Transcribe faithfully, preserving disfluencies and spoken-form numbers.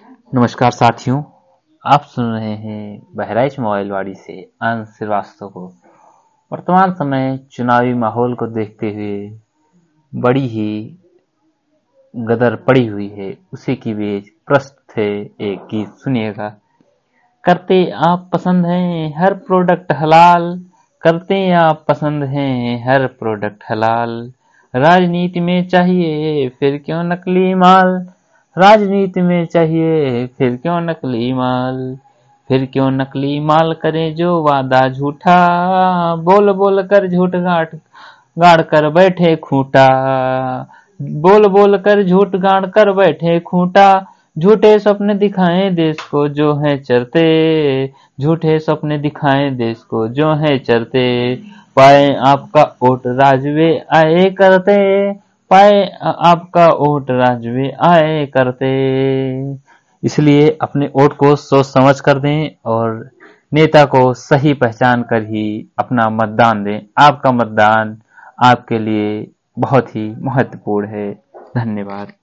नमस्कार साथियों, आप सुन रहे हैं बहराइच मोबाइलवाड़ी से अंश श्रीवास्तव को। वर्तमान समय चुनावी माहौल को देखते हुए बड़ी ही गदर पड़ी हुई है, उसी की बेच प्रस्तुत है एक गीत, सुनिएगा। करते आप पसंद हैं हर प्रोडक्ट हलाल, करते आप पसंद हैं हर प्रोडक्ट हलाल, राजनीति में चाहिए फिर क्यों नकली माल, राजनीति में चाहिए फिर क्यों नकली माल, फिर क्यों नकली माल करे जो वादा झूठा, बोल बोल कर झूठ गाड़ गाड़ कर बैठे खूंटा, बोल बोल कर झूठ गाड़ कर बैठे खूंटा, झूठे सपने दिखाएं देश को जो है चरते, झूठे सपने दिखाएं देश को जो है चरते, पाए आपका वोट राजवे आए करते, पाए आपका वोट राजवे आए करते। इसलिए अपने वोट को सोच समझ कर दें और नेता को सही पहचान कर ही अपना मतदान दें। आपका मतदान आपके लिए बहुत ही महत्वपूर्ण है। धन्यवाद।